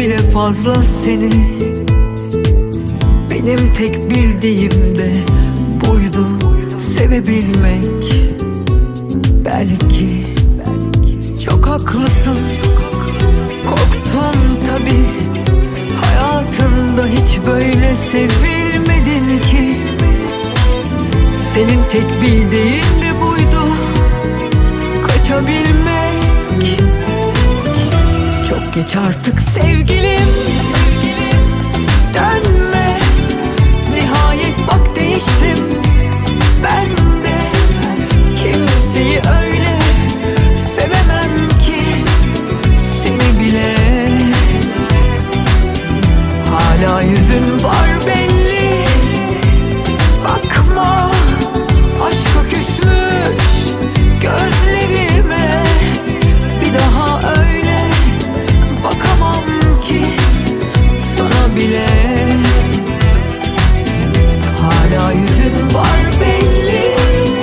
bile fazla seni. Benim tek bildiğim de buydu, sevebilmek. Belki çok haklısın, korktum tabi. Hayatımda hiç böyle sevilmedin ki. Senin tek bildiğin de buydu, kaçabilmek. Çok geç artık sevgilim, dönme. Nihayet bak değiştim ben de. Kimseyi öyle sevemem ki, seni bile. Hala yüzün var belli, bakma. Aşka küsmüş gözlerime, bir daha öyle bakamam ki sana bile. Hala yüzün var belli,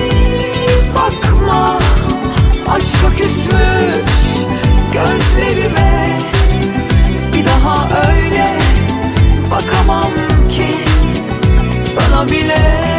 bakma. Aşka küsmüş gözlerime, bir daha öyle bakamam ki sana bile.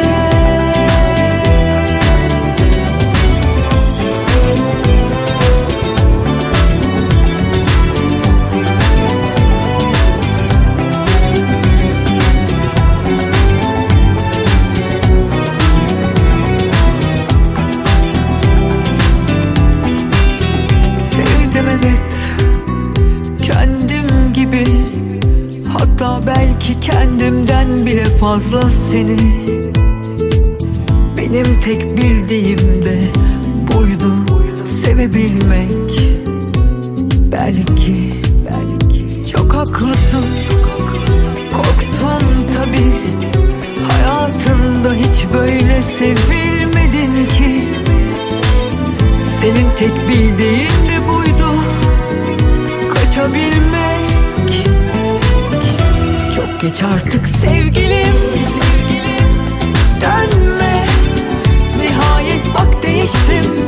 Hatta belki kendimden bile fazla seni. Benim tek bildiğim de buydu, sevebilmek. Belki çok haklısın, korktum tabi. Hayatımda hiç böyle sevilmedin ki. Senin tek bildiğin de buydu, kaçabilmek. Çok geç artık sevgilim, dönme. Nihayet bak değiştim